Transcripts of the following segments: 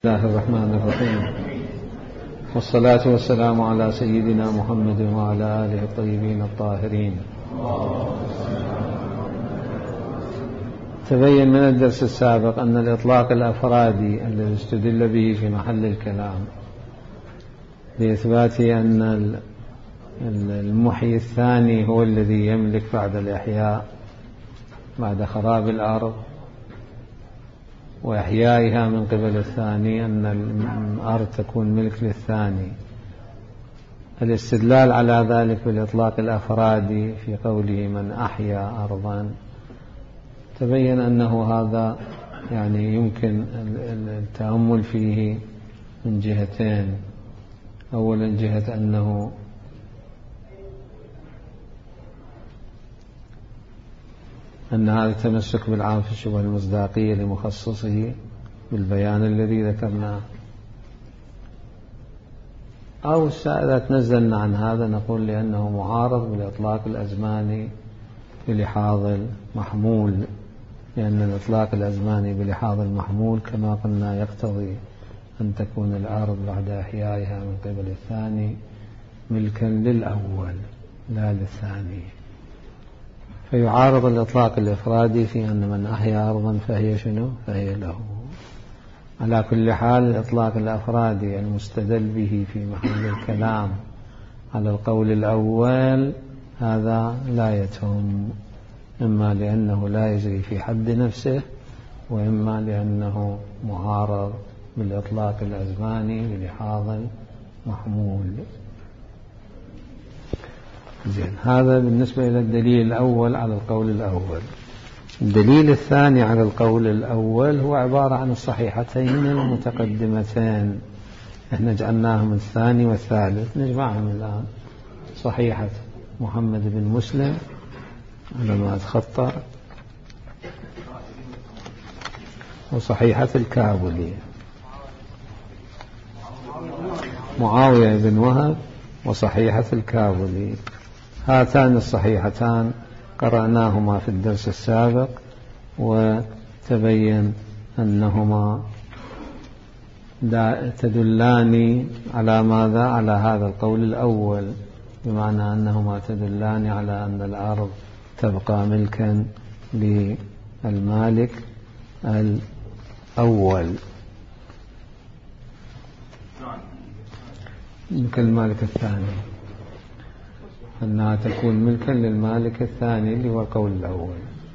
بسم الله الرحمن الرحيم، والصلاة والسلام على سيدنا محمد وعلى آله الطيبين الطاهرين. تبين من الدرس السابق أن الإطلاق الأفرادي الذي استدل به في محل الكلام لإثبات أن المحيي الثاني هو الذي يملك بعد الإحياء بعد خراب الأرض وإحيائها من قبل الثاني، أن الأرض تكون ملك للثاني. الاستدلال على ذلك بالإطلاق الأفرادي في قوله من أحيا أرضا تبين أنه هذا يعني يمكن التأمل فيه من جهتين. أولا جهة أنه أن هذا التمسك بالعام في الشبه المصداقية لمخصصه بالبيان الذي ذكرناه، أو إذا تنزلنا عن هذا نقول لأنه معارض بالإطلاق الأزماني بلحاظ المحمول، لأن الإطلاق الأزماني بلحاظ المحمول كما قلنا يقتضي أن تكون الأرض بعد إحيائها من قبل الثاني ملكا للأول لا للثاني، فيعارض الإطلاق الإفرادي في أن من أحيا أرضا فهي شنو؟ فهي له. على كل حال الإطلاق الأفرادي المستدل به في محل الكلام على القول الأول هذا لا يتم، إما لأنه لا يجري في حد نفسه، وإما لأنه معارض بالإطلاق الأزماني بلحاظ المحمول. زين، هذا بالنسبة إلى الدليل الأول على القول الأول. الدليل الثاني على القول الأول هو عبارة عن الصحيحتين المتقدمتين، احنا جعلناهم الثاني والثالث، نجمعهم الآن. صحيحة محمد بن مسلم على ما أتخطى، وصحيحة الكابولي معاوية بن وهب، وصحيحة الكابولي. هاتان الصحيحتان قرأناهما في الدرس السابق، وتبين أنهما تدلان على ماذا؟ على هذا القول الأول، بمعنى أنهما تدلان على أن الأرض تبقى ملكا للمالك الأول ملك المالك الثاني، أنها تكون ملكا للمالك الثاني اللي هو القول الأول.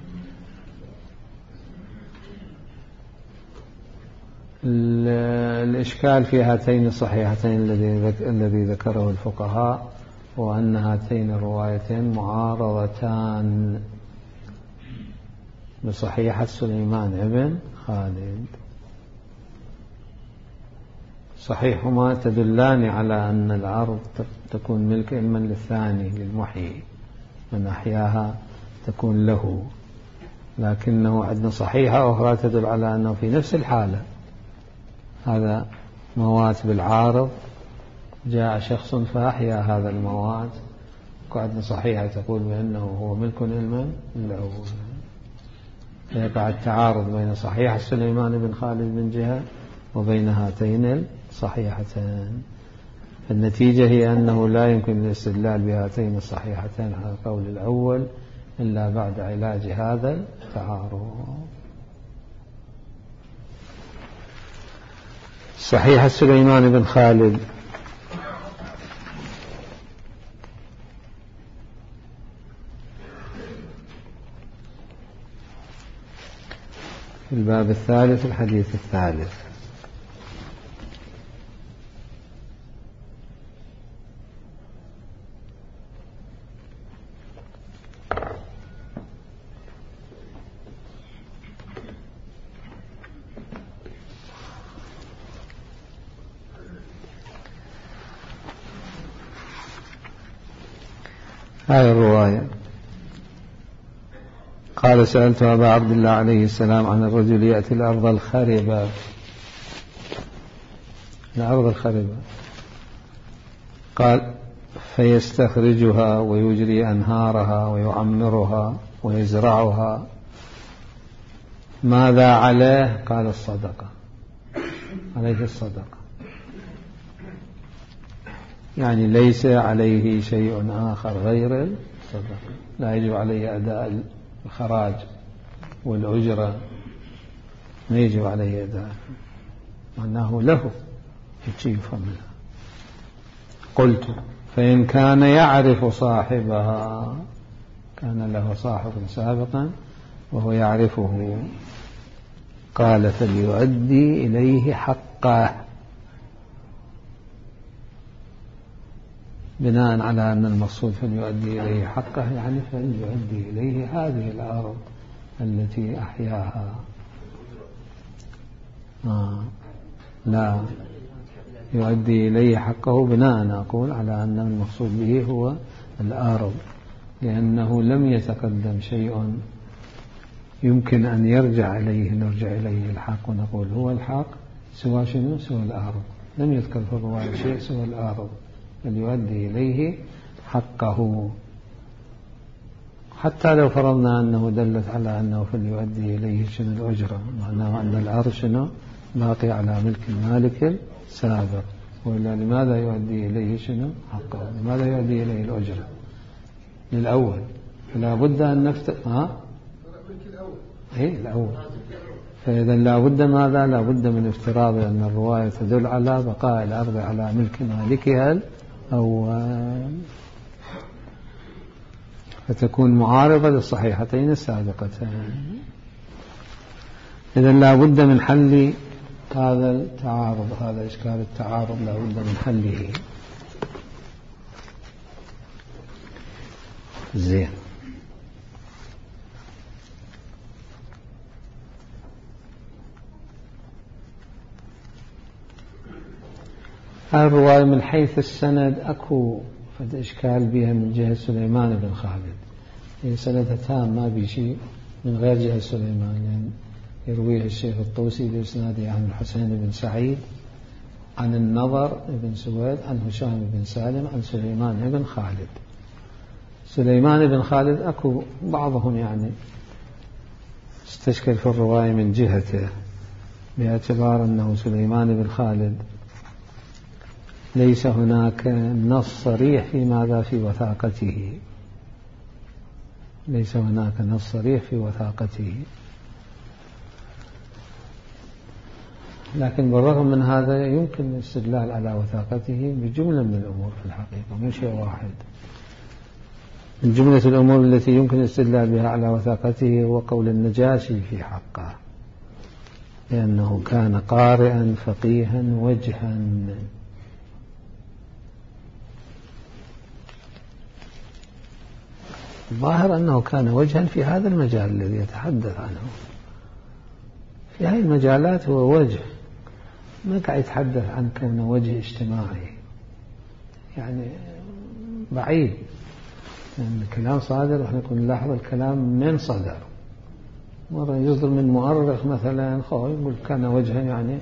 الإشكال في هاتين الصحيحتين الذي ذكره الفقهاء هو أن هاتين الروايتين معارضتان بصحيحة سليمان بن خالد. صحيحهما تدلان على أن الأرض تكون ملك إما للثاني للمحيي، من أحياها تكون له، لكنه عندنا صحيحة أخرى تدل على أنه في نفس الحالة هذا موات بالعارض، جاء شخص فأحيا هذا الموات، وعندنا صحيحة تقول بأنه هو ملك لمن؟ للأول. فيقع التعارض بين صحيحة سليمان بن خالد من جهة وبين هاتين الصحيحتين. النتيجة هي أنه لا يمكن الاستدلال بهاتين الصحيحتين على القول الأول إلا بعد علاج هذا التعارض. صحيح سليمان بن خالد في الباب الثالث الحديث الثالث. هذه الرواية قال: سألت أبا عبد الله عليه السلام عن الرجل يأتي الأرض الخربة، قال: فيستخرجها ويجري أنهارها ويعمرها ويزرعها، ماذا عليه؟ قال: الصدقة. عليه الصدقة، يعني ليس عليه شيء آخر غير الصدقة، لا يجب عليه أداء الخراج والأجرة، ما يجب عليه أداء، معناه له يجيب منها. قلت فإن كان يعرف صاحبها، كان له صاحب سابقا وهو يعرفه، قال فليؤدي إليه حقه، بناء على أن المقصود فليؤدي إليه حقه، يعني فليؤدي إليه هذه الأرض التي أحياها. لا يؤدي إليه حقه بناء أقول على أن المقصود به هو الأرض، لأنه لم يتقدم شيء يمكن أن نرجع إليه الحق ونقول هو الحق سوى شنو؟ سوى الأرض. لم يذكر في الرواية شيء سوى الأرض، بل يؤدي إليه حقه. حتى لو فرضنا أنه دلت على أنه فليؤدي إليه شنو؟ الأجرة، معناه أن الأرض شنو؟ باقي على ملك المالك السابق، وإلا لماذا يؤدي إليه شنو؟ حقه، لماذا يؤدي إليه الأجرة للأول؟ فلا بد أن نفتح الأول. فإذا لا بد ماذا؟ لا بد من افتراض أن الرواية تدل على بقاء الأرض على ملك مالكها الأول، فتكون معارضة للصحيحتين السابقتين. إذا لا بد من حل هذا التعارض، هذا إشكال التعارض لا بد من حله. زين. الرواية من حيث السند أكو فد إشكال بها من جهة سليمان بن خالد، هي سندها تام ما بشيء من غير جهة سليمان، يعني يرويه الشيخ الطوسي بإسناده عن الحسين بن سعيد عن النضر بن سويد عن هشام بن سالم عن سليمان بن خالد. سليمان بن خالد أكو بعضهم يعني استشكل في الرواية من جهته، باعتبار أنه سليمان بن خالد ليس هناك نص صريح في ماذا في وثاقته، ليس هناك نص صريح في وثاقته، لكن بالرغم من هذا يمكن الاستدلال على وثاقته بجملة من الأمور في الحقيقة، مو شيء واحد. من جملة الأمور التي يمكن الاستدلال بها على وثاقته هو قول النجاشي في حقه، لأنه كان قارئا فقيها وجها. الظاهر أنه كان وجها في هذا المجال الذي يتحدث عنه، في هذه المجالات هو وجه، ما قاعد يتحدث عن كونه وجه اجتماعي، يعني بعيد، لأن الكلام صادر وإحنا كنا نلاحظ الكلام من صدر. مرة يصدر من مؤرخ مثلا يقول كان وجها، يعني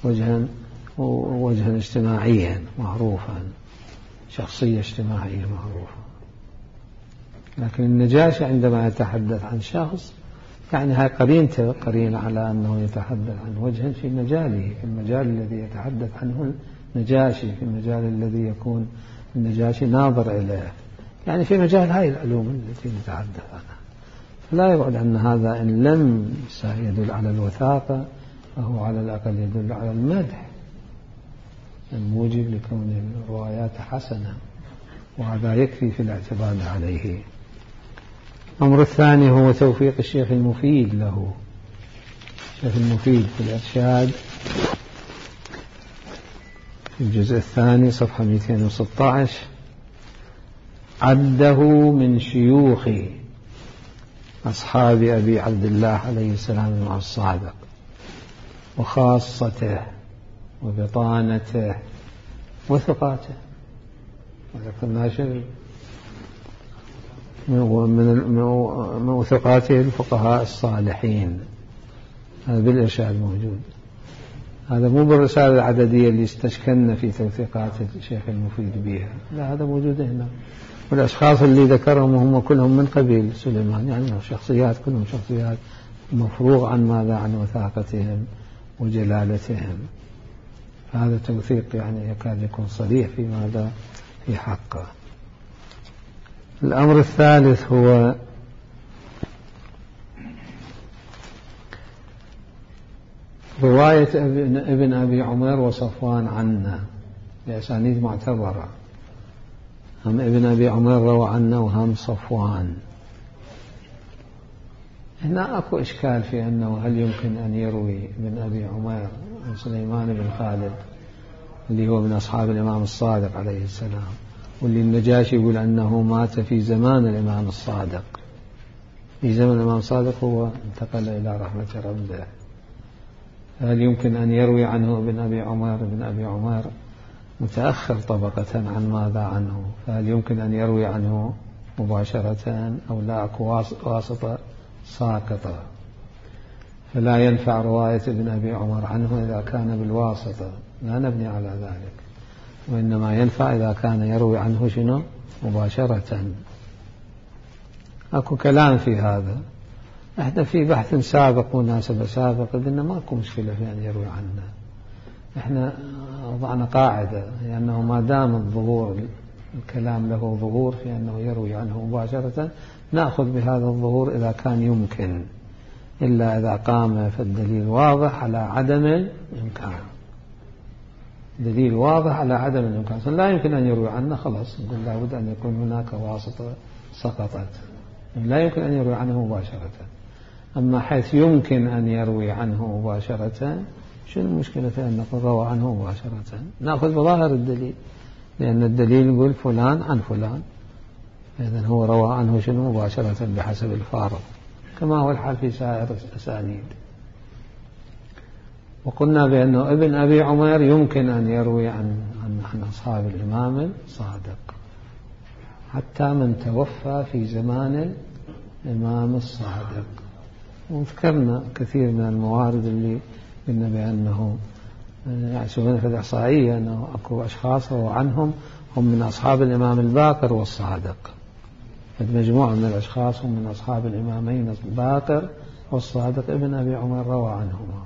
وجها اجتماعيا معروفا، شخصية اجتماعية معروفة. لكن النجاشي عندما يتحدث عن شخص يعني هاي قرينته قرين على أنه يتحدث عن وجه في مجاله، في المجال الذي يتحدث عنه النجاشي، في المجال الذي يكون النجاشي ناظر إليه، يعني في مجال هاي العلوم التي نتحدث عنها. فلا يبعد أن هذا إن لم يدل على الوثاقة فهو على الأقل يدل على المدح الموجب لكون الروايات حسنة، وهذا يكفي في الاعتماد عليه. الأمر الثاني هو توفيق الشيخ المفيد له. الشيخ المفيد في الإرشاد في الجزء الثاني صفحة 216 عده من شيوخ أصحاب أبي عبد الله عليه السلام مع الصادق، وخاصته وبطانته وثقاته، وذكرنا شيء من وثقاته الفقهاء الصالحين، هذا بالإرشاد موجود. هذا مو بالرسالة العددية اللي استشكلنا في توثيقات الشيخ المفيد بها، لا، هذا موجود هنا. والأشخاص اللي ذكرهم هم كلهم من قبيل سليمان، يعني شخصيات كلهم شخصيات مفروغ عن ماذا؟ عن وثاقتهم وجلالتهم. هذا توثيق يعني يكاد يكون صريح في ماذا في حقه. الأمر الثالث هو رواية ابن أبي عمير وصفوان عنا بأسانيد معتبرة، هم ابن أبي عمير روى عنا وهم صفوان. هنا أكو إشكال في أنه هل يمكن أن يروي ابن أبي عمير عن سليمان بن خالد اللي هو من أصحاب الإمام الصادق عليه السلام، واللي النجاشي يقول أنه مات في زمان الإمام الصادق، في زمن الإمام الصادق هو انتقل إلى رحمة ربه. هل يمكن أن يروي عنه ابن أبي عمير؟ ابن أبي عمير متأخر طبقة عن ماذا عنه، فهل يمكن أن يروي عنه مباشرة أو لا أكو واسطة ساقطة؟ فلا ينفع رواية ابن أبي عمر عنه إذا كان بالواسطة، لا نبني على ذلك، وإنما ينفع إذا كان يروي عنه شنو مباشرة. أكو كلام في هذا، احنا في بحث سابق مناسبة سابقة قلنا ماكو مشكلة في أن يروي عنا. احنا وضعنا قاعدة لأنه ما دام الظهور الكلام له ظهور في أنه يروي عنه مباشرة نأخذ بهذا الظهور إذا كان يمكن، إلا إذا قام فالدليل واضح على عدم الإمكان، دليل واضح على عدم الإمكان، لا يمكن أن يروي عنه خلاص نقول لابد أن يكون هناك واسطة سقطت، لا يمكن أن يروي عنه مباشرة. أما حيث يمكن أن يروي عنه مباشرة شو المشكلة في أن نقول روى عنه مباشرة؟ نأخذ بظاهر الدليل، لأن الدليل يقول فلان عن فلان، إذن هو روى عنه شنو مباشرة بحسب الفارق، كما هو الحال في سائر الأسانيد. وقلنا بأنه ابن أبي عمير يمكن أن يروي عن أصحاب الإمام الصادق حتى من توفى في زمان الإمام الصادق. وذكرنا كثير من الموارد اللي قلنا بأنه يحسبون في الإحصائية أنه أكو أشخاص روى عنهم هم من أصحاب الإمام الباقر والصادق، مجموعة من الأشخاص هم من أصحاب الإمامين الباقر والصادق ابن أبي عمر روى عنهما،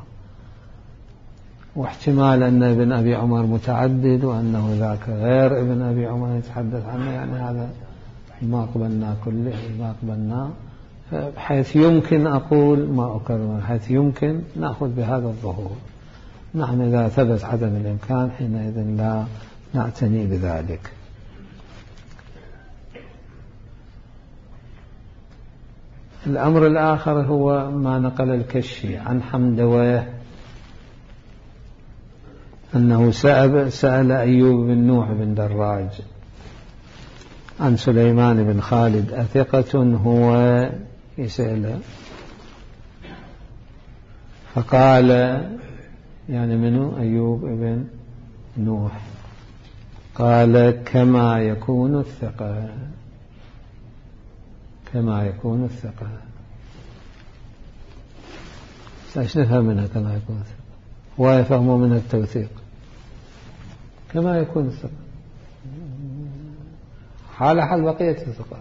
واحتمال أن ابن أبي عمر متعدد وأنه ذاك غير ابن أبي عمر يتحدث عنه، يعني هذا ما قبلنا كله ما قبلنا، حيث يمكن أقول ما أكرر، حيث يمكن نأخذ بهذا الظهور. نحن إذا ثبت عدم الإمكان حينئذ لا نعتني بذلك. الأمر الآخر هو ما نقل الكشي عن حمدويه أنه سأل أيوب بن نوح بن دراج عن سليمان بن خالد أثقة هو، يسأله فقال يعني منه أيوب بن نوح قال كما يكون الثقة، كما يكون الثقة. ايش نفهم منها كما يكون الثقة؟ هو يفهم منها التوثيق، كما يكون الثقة حال بقية الثقات.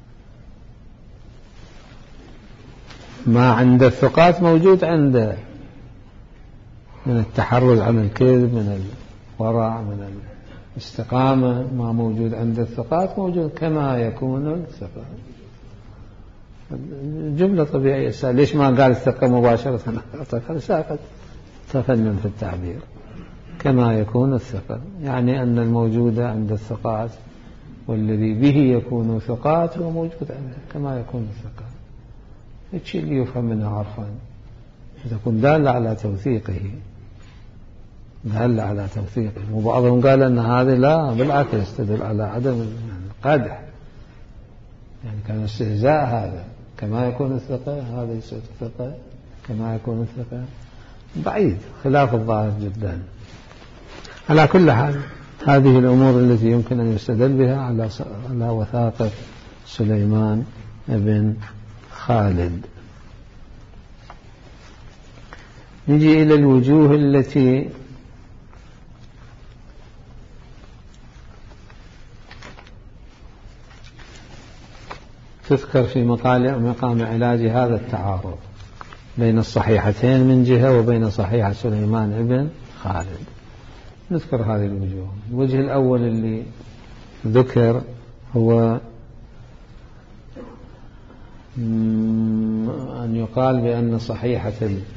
ما عند الثقات موجود عنده من التحرز عن الكذب، من الورع، من الاستقامة، ما موجود عند الثقات موجود كما يكون الثقة. جملة طبيعية. ليش ما قال الثقة مباشرة؟ ساقط تفنن في التعبير. كما يكون الثقة يعني أن الموجود عند الثقات والذي به يكون ثقات هو موجود عنده كما يكون الثقة. الشيء اللي يفهم منه عرفا تكون دالة على توثيقه، دالة على توثيقه. وبعضهم قال أن هذا لا بالعكس يستدل على عدم القدح، يعني كان استهزاء. هذا كما يكون الثقة، هذا يصير الثقة كما يكون الثقة، بعيد خلاف الظاهر جدا. على كل حال هذه الأمور التي يمكن أن يستدل بها على وثاقة سليمان بن خالد. نجي إلى الوجوه التي تذكر في مقام علاج هذا التعارض بين الصحيحتين من جهة وبين صحيح سليمان بن خالد. نذكر هذه الوجوه. الوجه الأول اللي ذكر هو أن يقال بأن صحيحة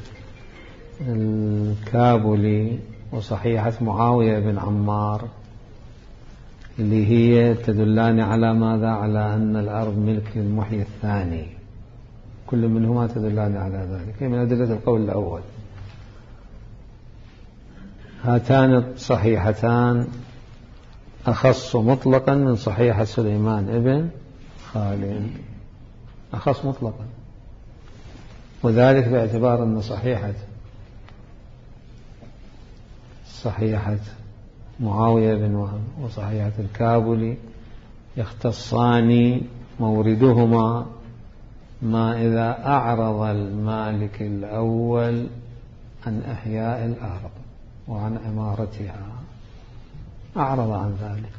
الكابولي وصحيحة معاوية بن عمار اللي هي تدلان على ماذا؟ على أن الأرض ملك للمحيي الثاني، كل منهما تدلان على ذلك، هي من أدلة القول الأول. هاتان الصحيحتان أخص مطلقا من صحيحة سليمان ابن خالد، أخص مطلقا، وذلك باعتبار أن صحيحة معاوية بن وهب وصحيحة الكابولي يختصان موردهما ما إذا أعرض المالك الأول عن إحياء الأرض وعن عمارتها، أعرض عن ذلك.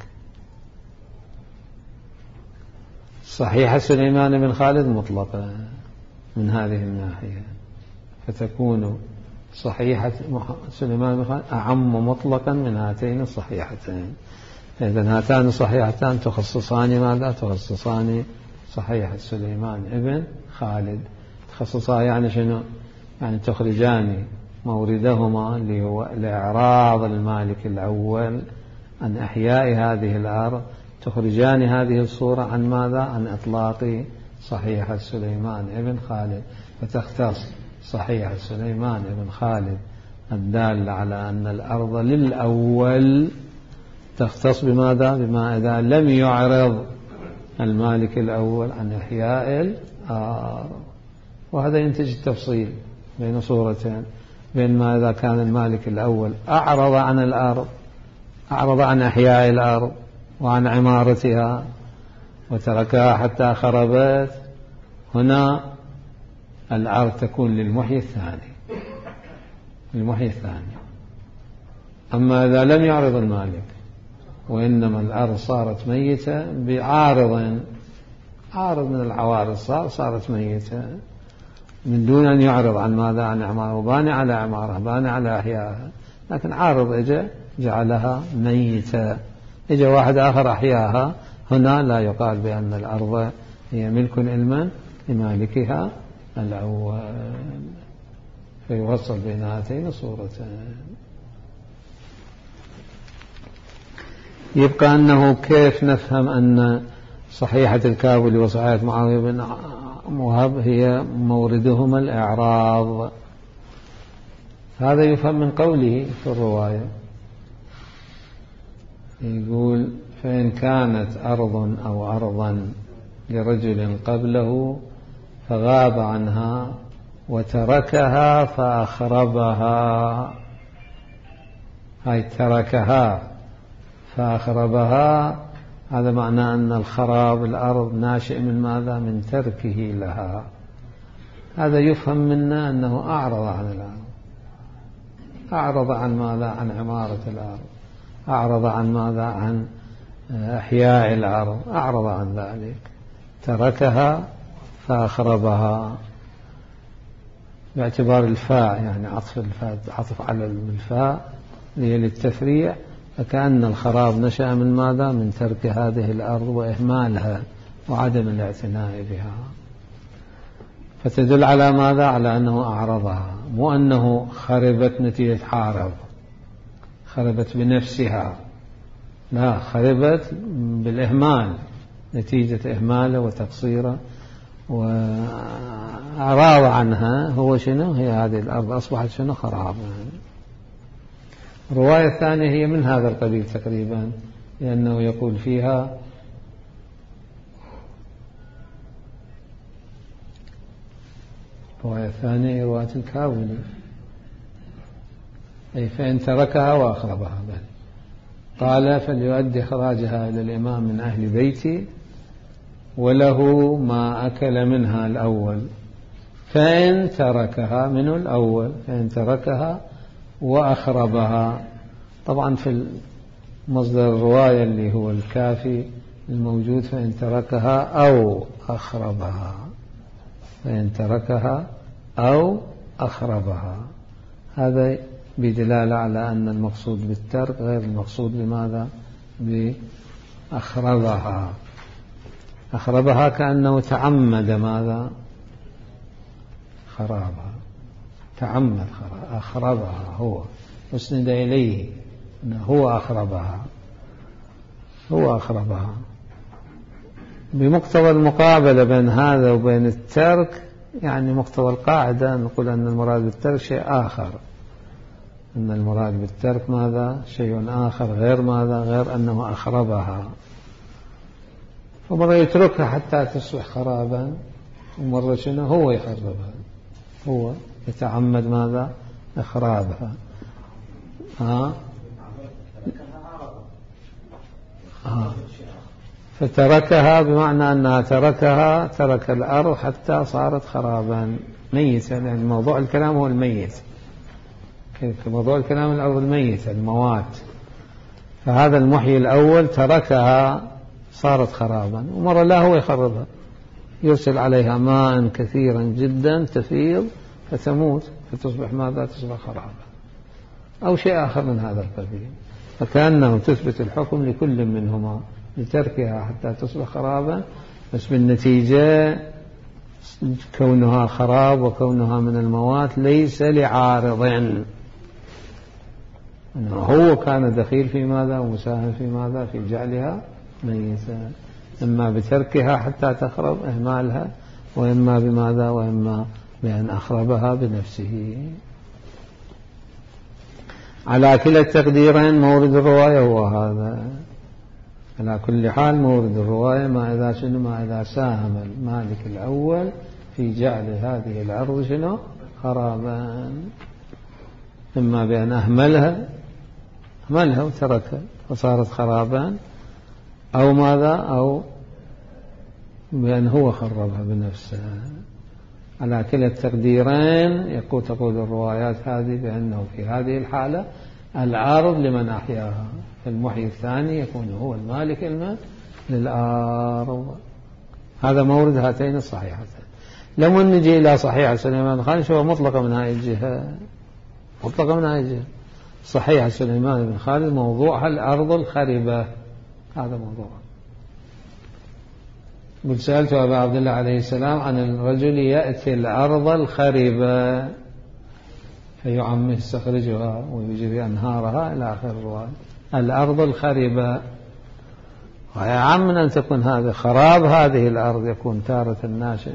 صحيحة سليمان بن خالد مطلقة من هذه الناحية، فتكون صحيحة سليمان بن خالد أعم مطلقا من هاتين الصحيحتين. إذن هاتان الصحيحتان تخصصان ماذا؟ تخصصان صحيحة سليمان ابن خالد، تخصصان يعني شنو؟ يعني تخرجان موردهما اللي هو الإعراض المالك الأول عن إحياء هذه الأرض، تخرجان هذه الصورة عن ماذا؟ عن إطلاق صحيحة سليمان ابن خالد، فتختص صحيحة سليمان ابن خالد الدالة على أن الأرض للأول تختص بماذا؟ بما إذا لم يعرض المالك الأول عن إحياء الأرض. وهذا ينتج التفصيل بين صورتين، بين ما إذا كان المالك الأول أعرض عن الأرض، أعرض عن إحياء الأرض وعن عمارتها وتركها حتى خربت، هنا الأرض تكون للمحيي الثاني. أما إذا لم يعرض المالك وإنما الأرض صارت ميتة عارض من العوارض صارت ميتة من دون أن يعرض عن ماذا؟ عن عمارة، وباني على عمارة، باني على أحياءها، لكن عارض إجا جعلها ميتة، إجا واحد آخر أحياها، هنا لا يقال بأن الأرض هي ملك علما لمالكها الأول، فيوصل بين هاتين الصورتين. يبقى أنه كيف نفهم أن صحيحة الكابولي وصحيحة معاوية بن وهب هي موردهما الإعراض. هذا يفهم من قوله في الرواية، يقول فإن كانت أرض أو أرضا لرجل قبله فغاب عنها وتركها فأخربها، هاي تركها فأخربها، هذا معناه أن الخراب الأرض ناشئ من ماذا؟ من تركه لها. هذا يفهم منا أنه أعرض عن الأرض، أعرض عن ماذا؟ عن عمارة الأرض، أعرض عن ماذا؟ عن إحياء الأرض، أعرض عن ذلك، تركها فأخربها، باعتبار الفاء، يعني عطف الفاء، عطف على الفاء للتفريع، فكأن الخراب نشأ من ماذا؟ من ترك هذه الأرض وإهمالها وعدم الاعتناء بها، فتدل على ماذا؟ على أنه أعرضها، مو أنه خربت نتيجة حارب، خربت بنفسها، لا، خربت بالإهمال نتيجة إهماله وتقصيره، وأعراض عنها هو شنو؟ هي هذه الأرض أصبحت شنو؟ خرابا. الرواية الثانية هي من هذا القبيل تقريبا، لأنه يقول فيها الرواية الثانية رواية الكابولي، أي فإن تركها وأخربها، بل قال فليؤدي خراجها إلى الإمام من أهل بيتي وله ما أكل منها الأول، فإن تركها منه الأول، فإن تركها وأخربها. طبعا في مصدر الرواية اللي هو الكافي الموجود فإن تركها أو أخربها، فإن تركها أو أخربها، هذا بدلالة على أن المقصود بالترك غير المقصود بماذا؟ بأخربها. أخربها كأنه تعمد ماذا؟ خرابها، تعمد أخربها، هو أسند إليه أنه هو أخربها، هو أخربها. بمقتضى المقابلة بين هذا وبين الترك، يعني مقتضى القاعدة نقول أن المراد بالترك شيء آخر، أن المراد بالترك ماذا؟ شيء آخر غير ماذا؟ غير أنه أخربها. ومرة يتركها حتى تصبح خرابا، ومرة شنو؟ هو يخربها، هو يتعمد ماذا؟ إخرابها. فتركها بمعنى أنها تركها، ترك الأرض حتى صارت خرابا ميتا، يعني موضوع الكلام هو الميت، موضوع الكلام الأرض الميتة الموات. فهذا المحيي الأول تركها صارت خرابا، ومرة لا هو يخربها، يرسل عليها ماء كثيرا جدا تفيض فتموت، فتصبح ماذا؟ تصبح خرابا، أو شيء آخر من هذا القبيل. فكأنه تثبت الحكم لكل منهما، لتركها حتى تصبح خرابا، بس بالنتيجة كونها خراب وكونها من الموات ليس لعارض، أنه هو كان دخيل في ماذا ومساهم في ماذا؟ في جعلها ميتا، إما بتركها حتى تخرب إهمالها، وإما بماذا؟ وإما بأن أخربها بنفسه. على كلا التقديرين مورد الرواية هو هذا. على كل حال مورد الرواية ما إذا شنو؟ ما إذا ساهم المالك الأول في جعل هذه الأرض شنو؟ خرابا، إما بأن أهملها وتركها فصارت خرابا، أو ماذا؟ أو بأن هو خربها بنفسه. على كلا التقديرين تقول الروايات هذه بأنه في هذه الحالة العارض لمن أحياها، فالمحيي الثاني يكون هو المالك للأرض. هذا مورد هاتين الصحيحتين. لما نجي إلى صحيحة سليمان خان شو مطلقة من هذه الجهة، مطلقة من هذه الجهة. صحيحة سليمان بن خالد موضوعها الأرض الخربة، هذا موضوع. قلت سألت أبا عبد الله عليه السلام عن الرجل يأتي الأرض الخربة فيعمه يستخرجها ويجري أنهارها إلى آخر الرواية. الأرض الخربة، ويعم أن تكون هذا خراب هذه الأرض يكون تارة الناشئ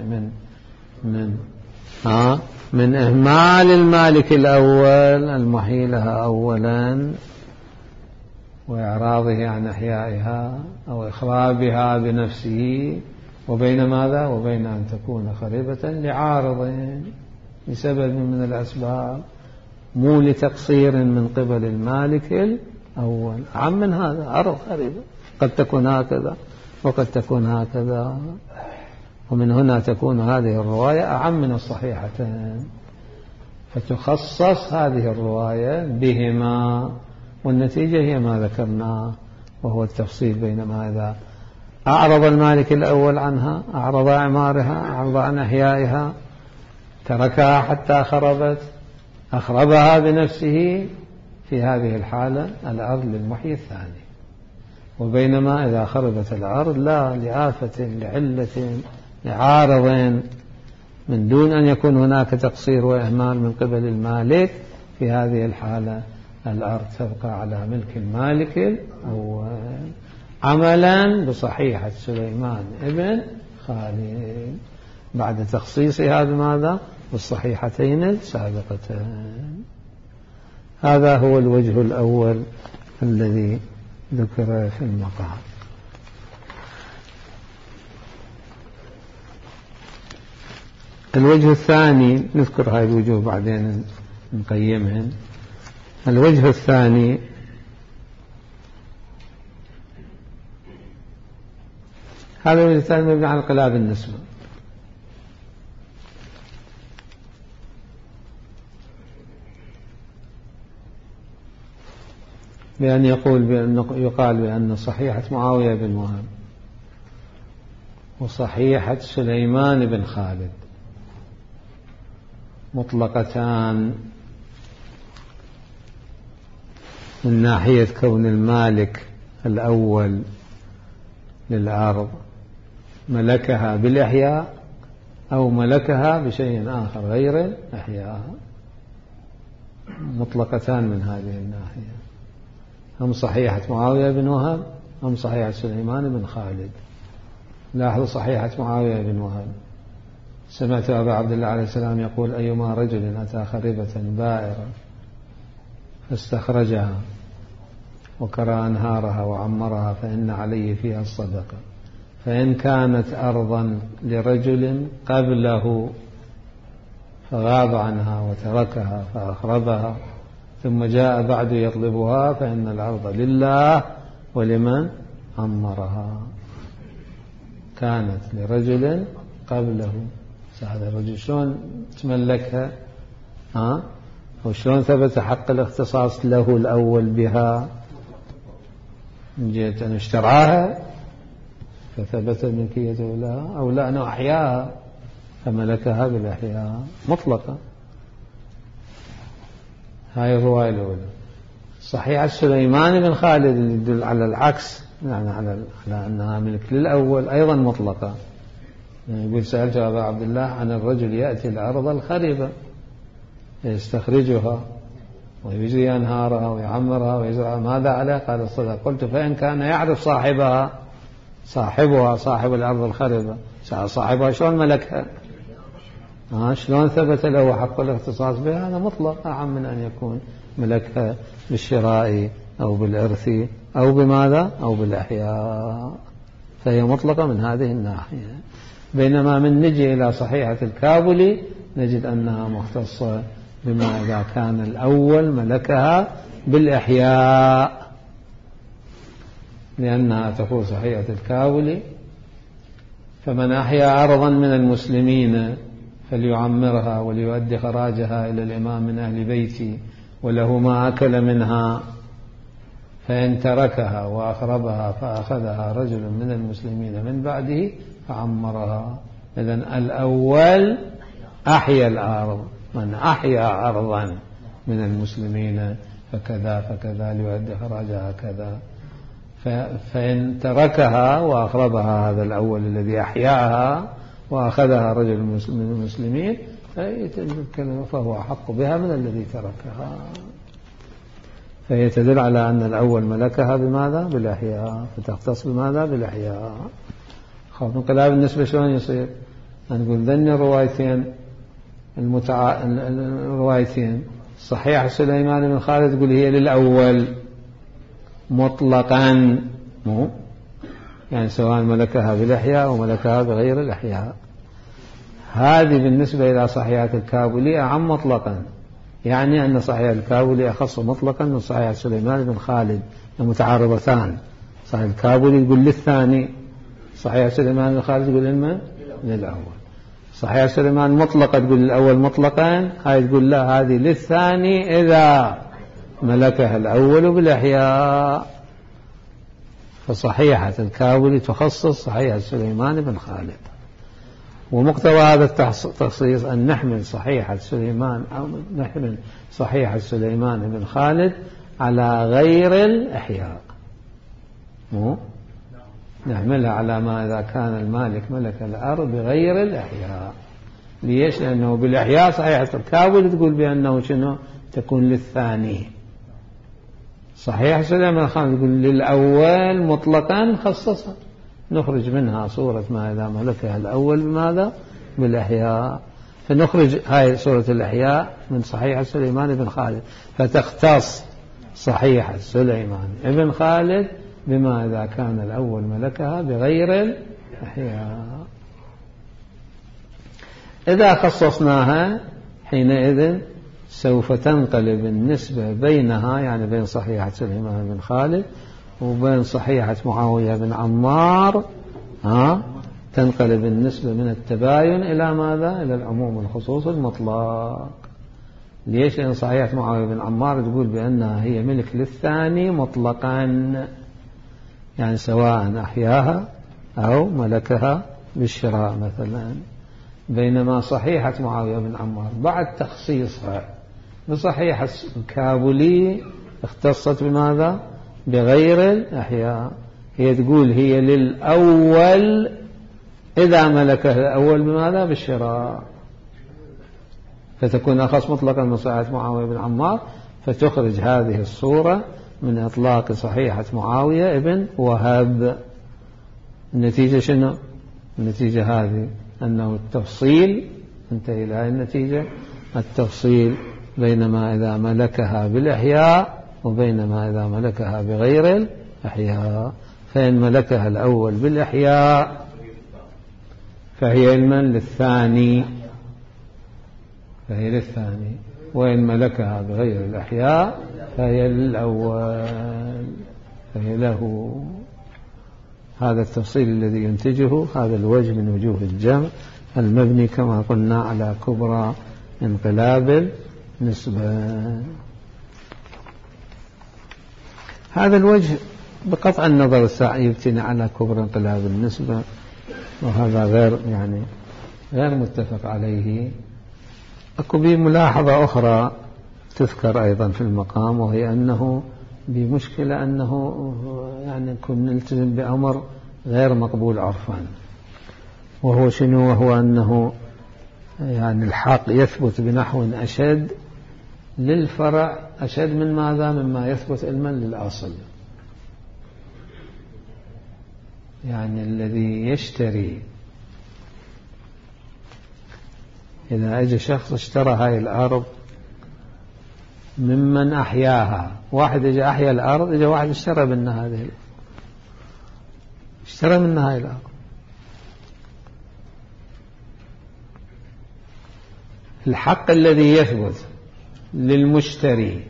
من إهمال المالك الأول المحيي لها أولا وإعراضه عن إحيائها أو إخرابها بنفسه، وبين ماذا؟ وبين أن تكون خريبة لعارض لسبب من الأسباب، مو لتقصير من قبل المالك الأول. عم من هذا أرض خريبة قد تكون هكذا وقد تكون هكذا، ومن هنا تكون هذه الرواية أعم من الصحيحتين، فتخصص هذه الرواية بهما، والنتيجة هي ما ذكرناه، وهو التفصيل بين ما إذا أعرض المالك الأول عنها، أعرض أعمارها، أعرض عن إحيائها، تركها حتى خربت، أخربها بنفسه، في هذه الحالة الأرض للمحيي الثاني. وبينما إذا خربت الأرض لا لآفة لعلة لعارض من دون أن يكون هناك تقصير وإهمال من قبل المالك، في هذه الحالة الأرض تبقى على ملك المالك الأول، عملا بصحيحة سليمان ابن خالد بعد تخصيصها بماذا؟ بالصحيحتين السابقتين. هذا هو الوجه الأول الذي ذكر في المقام. الوجه الثاني نذكر هذه الوجوه بعدين نقيمهن. الوجه الثاني هذا الوجه الثاني مبني على انقلاب النسبة، بأن يقال بأن صحيحة معاوية بن وهب وصحيحة سليمان بن خالد مطلقتان من ناحية كون المالك الأول للأرض ملكها بالإحياء أو ملكها بشيء آخر غير الإحياء، مطلقتان من هذه الناحية. هم صحيحة معاوية بن وهب هم صحيحة سليمان بن خالد. لاحظوا صحيحة معاوية بن وهب: سمعت أبا عبد الله عليه السلام يقول: أيما رجل أتى خريبة بائرة فاستخرجها وكرى أنهارها وعمرها فإن عليه فيها الصدقة، فإن كانت أرضا لرجل قبله فغاب عنها وتركها فأخربها ثم جاء بعد يطلبها فإن الأرض لله ولمن عمرها. كانت لرجل قبله، هذا الرجل شلون تملكها؟ وشلون ثبت حق الاختصاص له الأول بها؟ من جهة أن اشتراها فثبت ملكيته لها، أو لا أنه أحياها فملكها بالإحياء مطلقة. هاي الرواية الأولى. صحيحة سليمان بن خالد اللي يدل على العكس، يعني على أنها ملك للأول أيضا مطلقة. يعني يقول: سألت أبا عبد الله عن الرجل يأتي الأرض الخريبة يستخرجها ويجري أنهارها ويعمرها ويزرعها، ماذا عليه؟ قال: الصدقة. قلت: فإن كان يعرف صاحبها صاحب الأرض الخريبة، صاحبها شلون ملكها؟ شلون ثبت له حق الاختصاص بها؟ هذا مطلق أعم من أن يكون ملكها بالشراء أو بالإرث أو بماذا؟ أو بالإحياء، فهي مطلقة من هذه الناحية. بينما من نجي إلى صحيحة الكابلي نجد أنها مختصة بما إذا كان الأول ملكها بالإحياء، لأنها تقول صحيحة الكابلي: فمن أحيا أرضا من المسلمين فليعمرها وليؤدي خراجها إلى الإمام من أهل بيتي وله ما أكل منها، فإن تركها وأخربها فأخذها رجل من المسلمين من بعده فعمرها. إذن الأول أحيا الأرض، من أحيا أرضا من المسلمين فكذا ليؤدي خراجها كذا. فإن تركها وأخربها هذا الأول الذي أحياها وأخذها رجل من المسلمين فهو أحق بها من الذي تركها. فهي تدل على أن الأول ملكها بماذا؟ بالإحياء، فتختص بماذا؟ بالإحياء. خوف انقلاب النسبة شلون يصير؟ نقول ذن الروايتين صحيح سليمان بن خالد تقول هي للأول مطلقا، يعني سواء ملكها بالإحياء أو ملكها بغير الإحياء. هذه بالنسبة إلى صحيحة الكابلي أعم مطلقا، يعني أن صحيحة الكابلي أخص مطلقا من صحيحة سليمان بن خالد، متعارضتان. صحيح الكابلي يقول للثاني، صحيح سليمان بن خالد يقول لمن؟ للأول. صحيح سليمان مطلقة تقول للأول مطلقا، هاي تقول لا، هذه للثاني إذا ملكها الأول بالإحياء. فصحيحة الكابلي تخصص صحيحة سليمان بن خالد. ومقتضى هذا التخصيص أن نحمل صحيحة سليمان أو نحمل صحيحة سليمان بن خالد على غير الإحياء، نحملها على ما إذا كان المالك ملك الأرض بغير الإحياء. ليش؟ لأنه بالإحياء صحيحة الكابلي تقول بأنه شنو؟ تكون للثاني. صحيح سليمان بن خالد يقول للأول مطلقا خصصها، نخرج منها صورة ما إذا ملكها الأول بماذا؟ بالإحياء. فنخرج هاي صورة الإحياء من صحيح سليمان بن خالد، فتختص صحيح سليمان بن خالد بما إذا كان الأول ملكها بغير الإحياء. إذا خصصناها حينئذ سوف تنقلب النسبة بينها، يعني بين صحيحة سليمان بن خالد وبين صحيحة معاوية بن عمار، تنقلب النسبة من التباين إلى ماذا؟ إلى العموم والخصوص المطلق. ليش؟ لأن صحيحة معاوية بن عمار تقول بأنها هي ملك للثاني مطلقا، يعني سواء أحياها أو ملكها بالشراء مثلا. بينما صحيحة معاوية بن عمار بعد تخصيصها بصحيحة الكابلي اختصت بماذا؟ بغير الأحياء. هي تقول هي للأول إذا ملكه الأول بماذا؟ بالشراء، فتكون أخص مطلقا من صحيحة معاوية بن عمار، فتخرج هذه الصورة من إطلاق صحيحة معاوية بن وهب. النتيجة شنو؟ النتيجة هذه أنه التفصيل انتهي إلى النتيجة، التفصيل بينما إذا ملكها بالإحياء وبينما إذا ملكها بغير الإحياء. فإن ملكها الأول بالإحياء فهي علما للثاني، وإن ملكها بغير الأحياء فهي للأول، فهي له. هذا التفصيل الذي ينتجه هذا الوجه من وجوه الجمع المبني كما قلنا على كبرى انقلاب النسبة. هذا الوجه بقطع النظر يبتني على كبرى انقلاب النسبة، وهذا غير متفق عليه. أكو بي ملاحظة أخرى تذكر أيضا في المقام، وهي أنه بمشكلة أنه كن نلتزم بأمر غير مقبول عرفا، وهو شنو؟ وهو أنه الحق يثبت بنحو أشد للفرع أشد من ماذا؟ مما يثبت علما للأصل. الذي يشتري، إذا أجى شخص اشترى هاي الأرض ممن أحياها، واحد أجى أحيا الأرض، أجى واحد اشترى منها هذه الأرض، اشترى منها هاي الأرض، الحق الذي يثبت للمشتري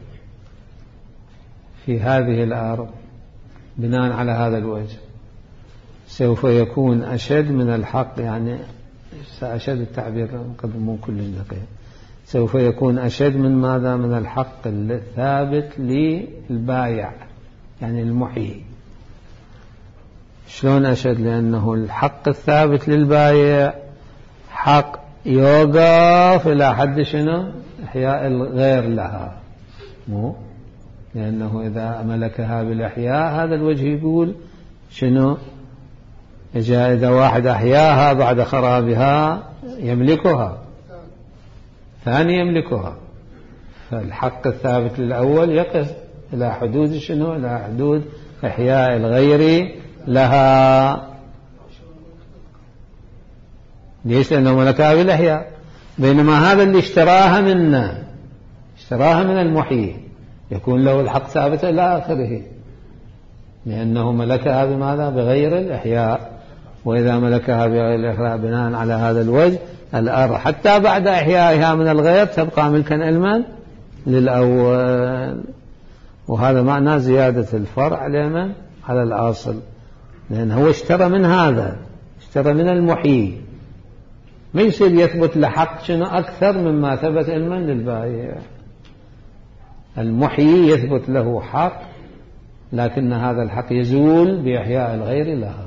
في هذه الأرض بناء على هذا الوجه سوف يكون أشد من الحق، سأشد التعبير قد مو كل دقيق، سوف يكون أشد من ماذا؟ من الحق الثابت للبايع المحيي. شلون أشد؟ لأنه الحق الثابت للبايع حق يوقف إلى حد شنو؟ إحياء الغير لها، مو لأنه إذا ملكها بالإحياء هذا الوجه يقول شنو؟ إذا واحد أحياها بعد خرابها يملكها، ثاني يملكها، فالحق الثابت للأول يقف إلى حدود شنو؟ إلى حدود إحياء الغير لها. ليش؟ لأنه ملكها بالإحياء، بينما هذا اللي اشتراها من المحيي يكون له الحق ثابت إلى آخره، لأنه ملكها بماذا؟ بغير الإحياء. وإذا ملكها بغير الإحياء بناء على هذا الوجه الأرض حتى بعد إحيائها من الغير تبقى ملكا علما للأول، وهذا معنى زيادة الفرع لمن؟ على الأصل، لأنه هو اشترى من هذا، اشترى من المحيي، ما يصير يثبت لحق شنو أكثر مما ثبت علما للبائع. المحيي يثبت له حق، لكن هذا الحق يزول بإحياء الغير لها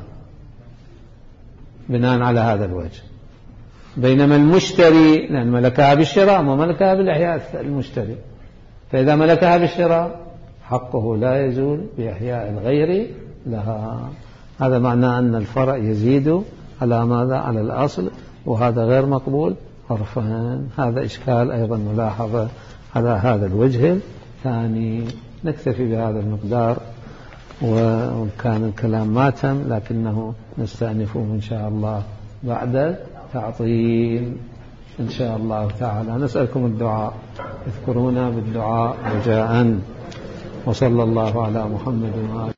بناء على هذا الوجه، بينما المشتري لأن ملكها بالشراء ما ملكها بالإحياء المشتري، فإذا ملكها بالشراء حقه لا يزول بإحياء الغير لها. هذا معناه أن الفرع يزيد على ماذا؟ على الأصل، وهذا غير مقبول عرفا. هذا إشكال أيضا ملاحظة على هذا الوجه الثاني. نكتفي بهذا المقدار، وكان الكلام ما تم لكنه نستأنفه إن شاء الله بعد تعطيل إن شاء الله تعالى. نسألكم الدعاء، اذكرونا بالدعاء رجاء، وصلى الله على محمد وآله.